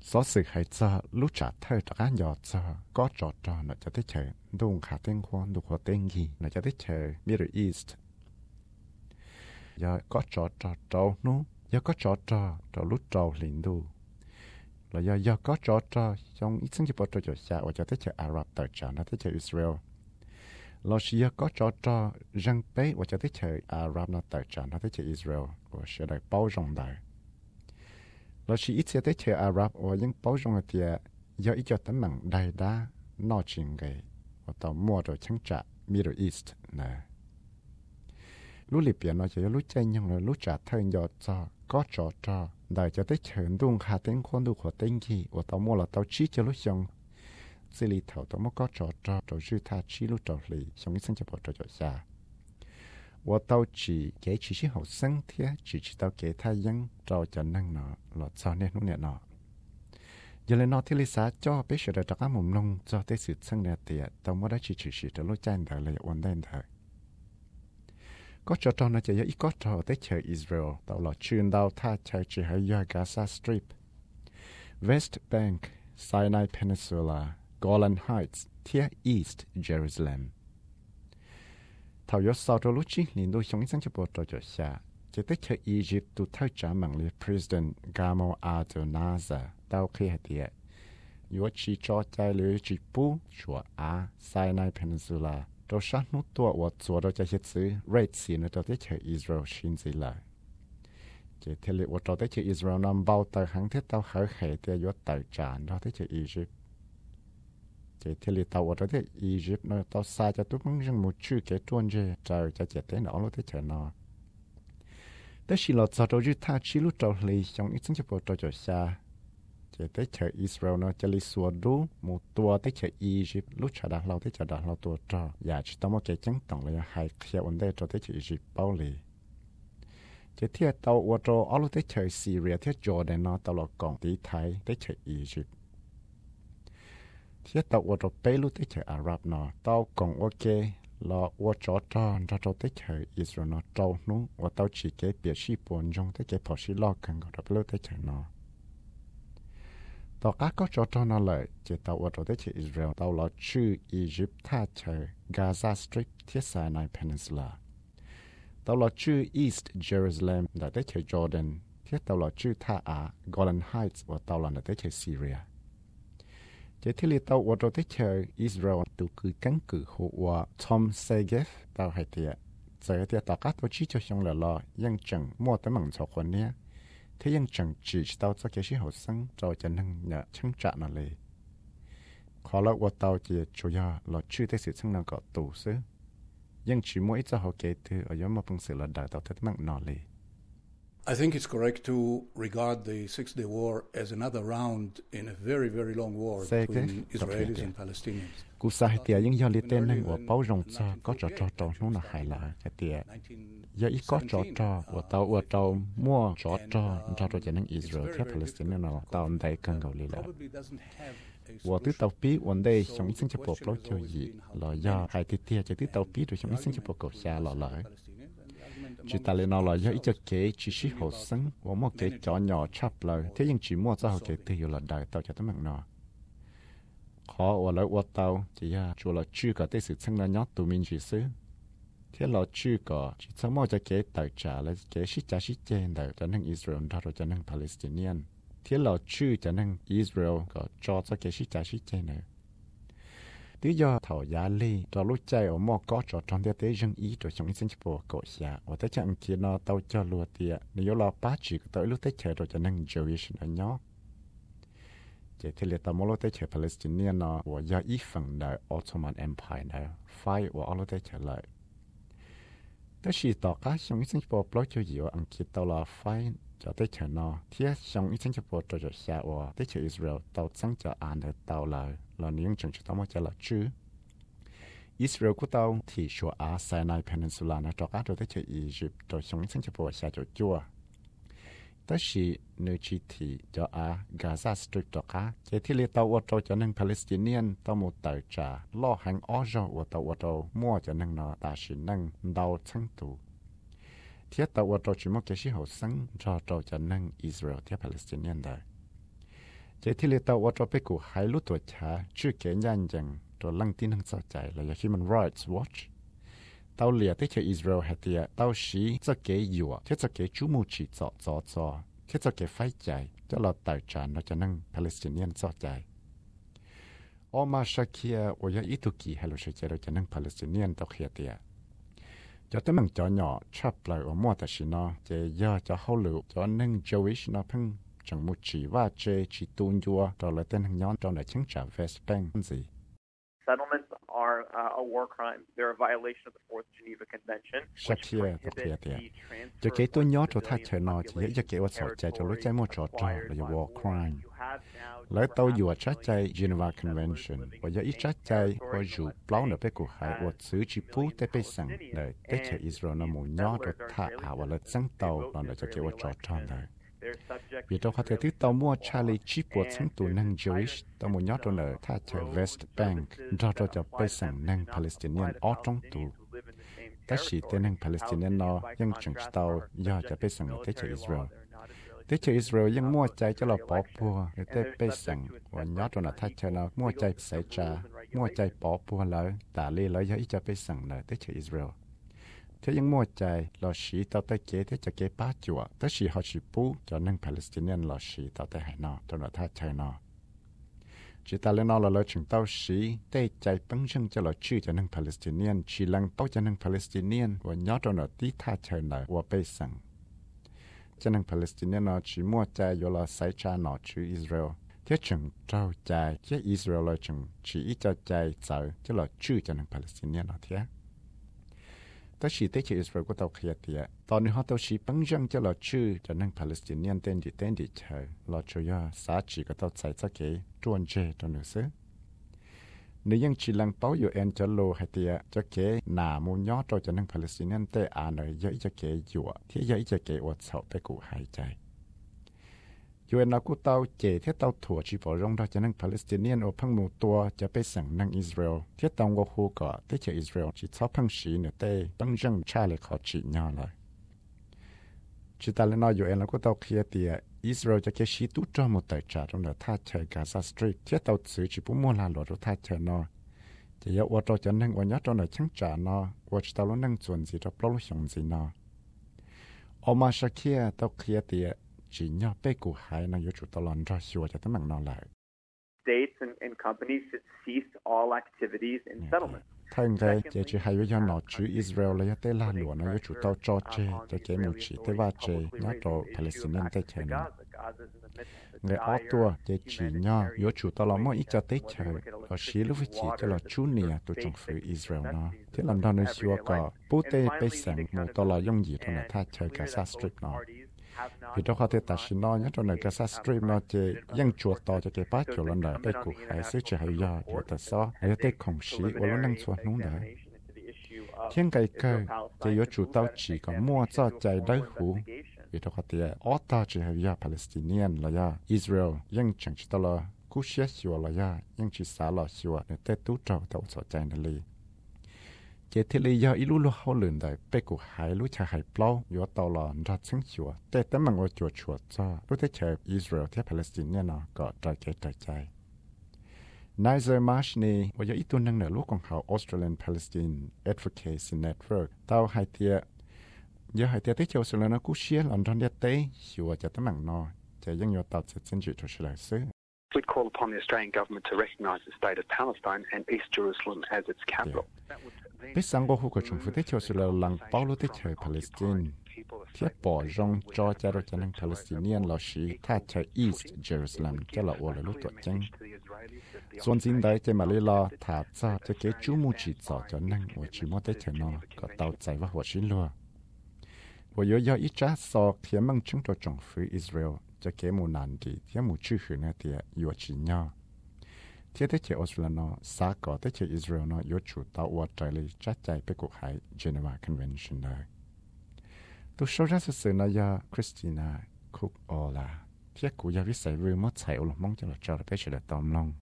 số sự hay cho lúc trả thời trả ăn nhỏ cho có trò nó cho tới chơi đông khá tiếng quan đông khá tiếng gì nó cho tới chơi Middle East giờ có trò nó giờ có trò lúc trò liền đủ là giờ có trò trong ít sinh hoạt trò xa và cho tới chơi Arab tới chơi nó tới chơi Israel là giờ có trò răng bé và cho tới chơi Arab nó tới chơi nó tới chơi Israel và sẽ được bao rộng đời là chỉ ít sẽ tới chơi Arab và những bao rộng thì giờ ít cho tấm bằng đại đa nó chuyện cái và tàu mua rồi chẳng trả Middle East nè lúc liệp biển nó chỉ lúc chơi nhưng là lúc trả thời giờ cho có trò đại cho tới chơi đông khá tiếng quan đông khá tiếng gì và tàu mua là tàu chỉ cho lúc xong xử lý thầu tàu mua có trò dư tha chỉ lúc trò lì xong ít sinh cho bỏ trò xa và tàu chỉ học sinh thì chỉ tàu kể thay dân trò cho năng nó là cho nên nó nè nó giờ lên nó thì lý xã cho biết sự được các mồm nông cho tới sự sinh nè tiệt tàu mua đã chỉ cho lúc chơi đời là ổn định thôi có trò nó chỉ ít có trò tới chơi Israel tàu là chuyên đào tha chơi chỉ hay do Gaza Strip West Bank Sinai Peninsula Golan Heights phía East Jerusalem thầu yếu sau đó lúc chỉ liền đôi sống sáng cho bộ trò xa chỉ tới chơi Egypt tụ thao trả mạng liệt President Gamal Abdel Nasser tàu khi hạt địa yếu chỉ cho chạy lưới chỉ bù chùa Sinai Peninsula đồ sát nút tua và chùa đồ chạy chữ Red Sea nó tới chơi Israel xin gì lại chỉ theo liệu và tới chơi Israel nằm bao tờ hàng thiết tàu khởi hệ thì yếu tờ trả nó tới chơi Egypt chỉ theo liệu tàu ở tới Egypt nó tàu xa cho tôi cũng rằng một chữ cái tuần chơi trời cho chạy tới nó tới chơi nó tới khi lọt sau đó dư tha chỉ lúc trâu lì trong ít sinh cho bộ trò xa chỉ tới chơi Israel nó cho lì xua đủ một tua tới chơi Egypt lúc chờ đặt lâu tới chờ đặt lâu tua trò và chỉ tao một cái chứng tổng là hai khi vấn đề cho tới chơi Egypt bao lì chỉ theo tàu ở trò ở lúc tới chơi Syria theo Jordan nó tàu là còn tí Thái tới chơi Egypt thiết tàu ở trò Tây lúc tới chơi Arab nó tàu còn ok là ở chỗ cho tới chơi Israel nó trâu nó và tàu chỉ cái biệt sĩ buồn trong tới cái bỏ sĩ lo cần có được lúc tới chơi nó tàu cá có chỗ nó lại chỉ tàu ở chỗ tới chơi Israel tàu là chữ Egypt tha chơi Gaza Strip thiết Sinai Peninsula tàu là chữ East Jerusalem đã tới chơi Jordan thiết tàu là chữ tha Golan Heights và tàu là tới chơi Syria chỉ thiết lý tàu ở chỗ tới chơi Israel tụ cứ căn cứ hộ và Tom Segev tàu hay tiệt giờ tiệt tàu cá tàu chỉ cho xong là lo ยัง chẳng mua tới mảng sọcคนเนี้ย thế ยัง chẳng chỉ tàu cho cái sĩ học sinh cho cho nên nhờ chứng trả nó lì khó là ở tàu chỉ chủ yếu là chưa tới sự chứng năng có tụ xứ ยัง chỉ mỗi cho họ kể từ ở giống một phương sự là đại tàu tới mảng nó lì I think it's correct to regard the Six-Day War as another round in a very, very long war between Israelis and Palestinians. Cú sa hay tiệt những do lý tên nên của bao rộng cho có trò nó là hài là cái tiệt giờ ít có trò của tàu mua trò cho nên Israel theo Palestine nó tàu đây cần cầu lý là của tứ tàu pí vấn đề trong sinh chấp bộ lối cho gì là do hai tiệt cho tứ tàu pí rồi trong sinh chấp bộ cầu xa là chỉ ta lên nó là do ít cho kế chỉ sĩ hồ sinh và một cái chó nhỏ chắp lời thế nhưng chỉ mua cho họ cái từ là đại tàu cho tấm mạng nó khó và lợi tàu chỉ là chủ là chưa có tới sự sinh là nhót tụi mình chỉ xứ thế là chưa có chỉ samo mua cho cái tài trả là cái sĩ trên đời cho nên Israel rồi cho nên Palestinian thế là chưa cho nên Israel có cho cái sĩ trên này lý do thầu giá ly cho lúc chạy ở mò có cho trong thế tế dân ý rồi trong sinh bộ cổ xạ và tới chẳng kia nó tàu cho lùa tiệt nếu là bá chỉ tới lúc tới chạy rồi cho nên Jewish ở nhó chỉ thì là tàu mò lúc tới chạy Palestinian nó và do ít phần đời Ottoman Empire này phải và lúc tới chạy lại tới khi tàu cá trong sinh bộ lối cho nhiều anh kia tàu là phải cho tới chạy nó thiết trong sinh bộ cho xạ và tới chạy Israel tàu sáng cho anh được tàu là những trường chỉ tao mới trả lời chứ Israel của tao thì số Sinai Peninsula nó cho các đối tới Egypt rồi sống sinh cho bộ xa cho chua tới khi nơi chỉ thì cho Gaza Strip cho các cái thì liên tàu ở cho nên Palestinian tao một tài trả lo hàng ở rồi ở tàu mua cho nên nó ta chỉ năng đào chân tụ thiết tàu ở chỉ một cái sĩ hậu sinh cho nên Israel thiết Palestinian đời chỉที่เราตัวจะไปกูหายรู้ตัวช้าชื่อเกี่ยยันจังตัวลังที่นั่งสนใจเลย Human Rights Watch ตัวเหลียที่เชื่ออิสราเอลเหตุตัวสีจะเกี่ยอยู่ที่จะเกี่ยจูมูชีจ่อที่จะเกี่ยไฟใจจะเราต่างกันเราจะนั่งปาเลสไตนียนสนใจออกมาสักเคียว่าอย่างอิตุกีให้เราเชื่อเราจะนั่งปาเลสไตนียนตัวเขียเตียจะต้องมั่งจอหน่อชอบเลยว่ามั่วแต่สินะจะย่อจะเข้าหลุดจะนั่ง Jewish นะเพิ่งจังมุชีว่าเจชีตูนยัวตอนเลยเต้นหังย้อนตอนเลยชิงจากเวสต์แบงค์สิ Settlements are a war crime. They're a violation of the Fourth Geneva Convention. ชักเชียตัวเขียเตียจะเกี่ยตัวย้อนตัวท่าเชนอจะเกี่ยว่าสอดใจจะรู้ใจมั่วจอดจ่อเลย war crime แล้วตัวอยู่ชัดใจ Geneva Convention ว่าจะอีชัดใจว่าอยู่เปล่าเนี่ยไปกูหายว่าซื้อจีพูแต่ไปสั่งเลยแต่เชื่ออิสราเอลนมูย้อนตัวท่าอาว่าเลยสั่งเตาตอนเลยจะเกี่ยว่าจอดจ่อเลยvì đó có thể thứ tàu mua Charlie chỉ buộc sang tù năng Jewish tàu mua nhót trong thà chờ West Bank do cho bây sang năng Palestinian ở trong tù tất sĩ tên năng Palestinian nóยังchẳng tàu do cho bây sang tới chờ Israelยังmua chạy cho là bỏ bùa để tới bây sang và nhót trong thà chờ nó mua chạy xảy ra mua chạy bỏ bùa lại tả lì lại cho cho bây sang là tới chờ Israel thếยังมั่วใจลอชีต่อแต่เกที่จะเกป้าจั่วแต่ชีเขาชีปูจะนั่งปาเลสไตเนียนลอชีต่อแต่หายนอตอนท่าไทยนอจีตาเลนอเราเลยถึงเต้าชีได้ใจปังช่างจะลอชื่อจะนั่งปาเลสไตเนียนชีลังเป้าจะนั่งปาเลสไตเนียนวันยอดตอนที่ท่าไทยนอว่าไปสั่งจะนั่งปาเลสไตเนียนนอชีมั่วใจอยู่ลอไซชานอชื่ออิสราเอลเที่ยจึงเจ้าใจเที่ยอิสราเอลเลยจึงชีอีเจ้าใจเจอจะลอชื่อจะนั่งปาเลสไตเนียนนอเที่ยแต่ชีเตจิอิสราเอลก็ต้องเคลียร์เตียตอนนี้เขาต้องชีปังจังจะหลอชื่อจะนั่งปาเลสไตเนียนเต้นดีเชยหลอช่วยสาชีก็ต้องใส่สักเกจวนเจตัวหนึ่งซึนี่ยังชีลังเป้าอยู่เอ็นจะโลให้เตียจะเกหนามูยอดจะนั่งปาเลสไตเนียนเตอาเนยยังจะเกอยู่ที่ยังจะเกอดเสาไปกูหายใจอยู่นักกูเตาเจที่เตาถั่วชีพอรงเราจะนั่งปาเลสไตเนียนโอพังมูตัวจะไปสั่งนั่งอิสราเอลที่ตองวฮูก็ที่เจอิสราเอลจีชอบพังชีเนี่ยเต้ปังจังชาเลยขอจีน่าเลยจิตาเลนออยู่นักกูเตาเคลียเตียอิสราเอลจะเกชีตุจอมุตใจจ่าตรงเดือท่าเชยกาซาสตรีทที่เตาซื้อจีปุ่มมัวลาหลอดท่าเชยนอจะยาวว่าเราจะนั่งวันยัดตรงเดือช่างจ่านอว่าจิตาลนั่งส่วนสีจะปลุกหงสีนอออกมาสักเคียเตาเคลียเตียจีนย่อไปกูหายนายจุดตลอดรอชัวจะต้องมั่งนอนเลย States and companies should cease all activities in settlements. ถ้าอย่างไรจะจะให้วิญญาณหนอชื่ออิสราเอลเลยเตล่าหลวงนายจุดเตาจอเจจะเกมุชีเตว่าเจย่อโตปาเลสไตเนียนเตเชนเงยออตัวจะจีนย่อยจุดตลอดมั่วอีจะเตเชเราชี้ลูกวิจิจะเราชูเนียตัวจงฝืนอิสราเอลเนาะที่ลอนดอนในชัวก็ปูเตไปสั่งมูตลอดย่องหยีตรงนั้นท่าเชยกาซาสตรีทเนาะvì đó họ thểตัดสินน้อยนะตอนนี้ก็สตรีมเราจะยังจวดต่อจะเก็บป้าจุลนเลยไปกูหายซื้อจะให้ยาอยู่แต่ซ้อให้เด็กของชีว่าเรานั่งชวนนู้นเลยเที่ยงไกลเกยจะยจุดเต้าจีก็มั่วจ้าใจได้หูvì đó họ thểออตาจะให้ยาปาเลสไตเนียนเลยยาอิสราเอลยังจังชิตลอกูเชียชัวเลยยายังชิสาลอชัวเนี่ยแต่ตู้เจ้าเต้าสนใจนั่นเลยเจติเลยยาอิลุลุเขาหลุนได้ไปกูหายรู้ชาหายเปล่าอยู่ตลอดรัดซึ่งชัวแต่มันว่าจวดชัวจ้ารู้ที่เชฟอิสราเอลที่ปาเลสไตน์เนี่ยเนาะก็ใจนายเซอร์มาชนี่ว่าอย่างอีตัวนึงเนี่ยลูกของเขา Australian Palestine Advocacy Network เต้าไฮเทียยาไฮเทียที่เจ้าสุดแล้วนะกูเชียร์ลอนดอนเดียเต้ชัวจะตั้งมั่งเนาะจะยังอยู่ต่อจะเส้นจุดทุกสิ่งซื้อ We'd call upon the Australian government to recognise the state of Palestine and East Jerusalem as its capital. ไปสั่งว่าผู้กชมผู้ที่เชื่อสุดแล้วหลังเป้าลุที่เชื่อปาเลสไตน์เทียบปอจงจอจะเราจะนั่งปาเลสไตเนียนเราชีถ้าเชื่อ East Jerusalem จะละอวดรู้ตัวจริงส่วนสิ่งใดจะมาเลยรอถาจ้าจะเกจูมูจิจ่อจะนั่งว่าชิโมได้เชื่อนอก็เตาใจว่าหัวชิ้นลัวว่าเยอะๆอีจ้าสอกเทียมมั่งชงตัวจงฟื้นอิสราเอลจะเกมูนันดีเทียมูชื่อหือเนี่ยเทียอยู่ชินยอเทียได้เจอออสเตรเลียนอสากอได้เจออิสราเอลนอยชูตาวัดใจเลยจัดใจไปกุหาย Geneva Convention เลยตัวโชว์รัสเซนายาคริสตินาคุกออลาเทียกูยาวิสัยวิมดใส่อลมงจะหลอดจอไปเฉลยตอมลง